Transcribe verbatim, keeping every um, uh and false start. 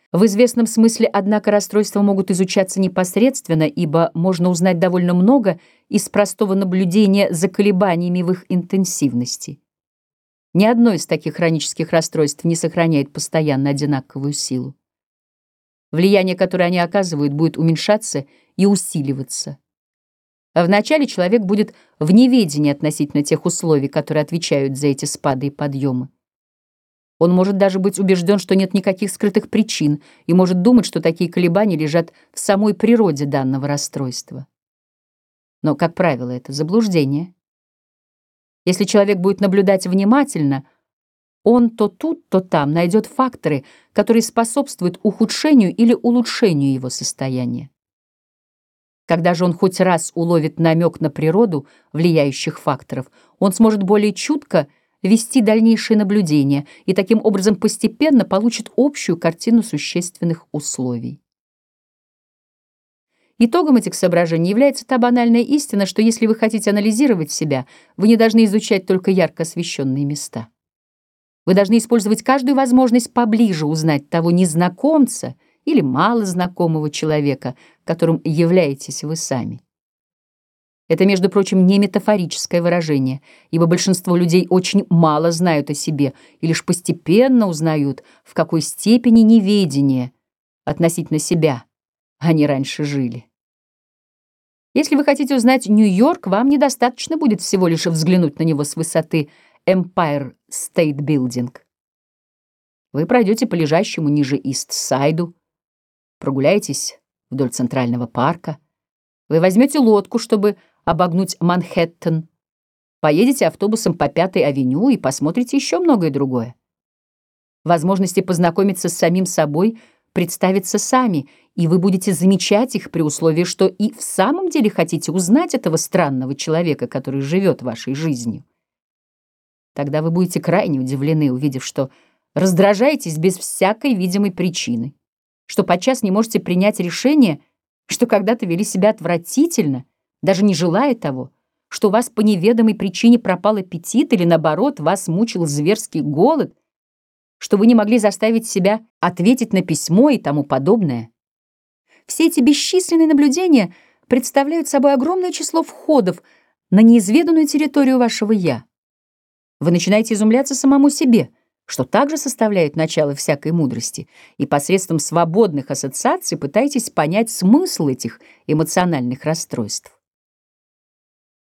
В известном смысле, однако, расстройства могут изучаться непосредственно, ибо можно узнать довольно много из простого наблюдения за колебаниями в их интенсивности. Ни одно из таких хронических расстройств не сохраняет постоянно одинаковую силу. Влияние, которое они оказывают, будет уменьшаться и усиливаться. А вначале человек будет в неведении относительно тех условий, которые отвечают за эти спады и подъемы. Он может даже быть убежден, что нет никаких скрытых причин, и может думать, что такие колебания лежат в самой природе данного расстройства. Но, как правило, это заблуждение. Если человек будет наблюдать внимательно, он то тут, то там найдет факторы, которые способствуют ухудшению или улучшению его состояния. Когда же он хоть раз уловит намек на природу влияющих факторов, он сможет более чутко вести дальнейшие наблюдения и таким образом постепенно получит общую картину существенных условий. Итогом этих соображений является та банальная истина, что если вы хотите анализировать себя, вы не должны изучать только ярко освещенные места. Вы должны использовать каждую возможность поближе узнать того незнакомца или малознакомого человека, которым являетесь вы сами. Это, между прочим, не метафорическое выражение, ибо большинство людей очень мало знают о себе и лишь постепенно узнают, в какой степени неведения относительно себя они раньше жили. Если вы хотите узнать Нью-Йорк, вам недостаточно будет всего лишь взглянуть на него с высоты Empire State Building. Вы пройдете по лежащему ниже Ист-Сайду, прогуляетесь вдоль Центрального парка, вы возьмете лодку, чтобы обогнуть Манхэттен, поедете автобусом по Пятой авеню и посмотрите еще многое другое. Возможности познакомиться с самим собой представятся сами, и вы будете замечать их при условии, что и в самом деле хотите узнать этого странного человека, который живет вашей жизнью. Тогда вы будете крайне удивлены, увидев, что раздражаетесь без всякой видимой причины, что подчас не можете принять решение, что когда-то вели себя отвратительно, даже не желая того, что у вас по неведомой причине пропал аппетит или, наоборот, вас мучил зверский голод, что вы не могли заставить себя ответить на письмо и тому подобное. Все эти бесчисленные наблюдения представляют собой огромное число входов на неизведанную территорию вашего «я». Вы начинаете изумляться самому себе, что также составляет начало всякой мудрости, и посредством свободных ассоциаций пытаетесь понять смысл этих эмоциональных расстройств.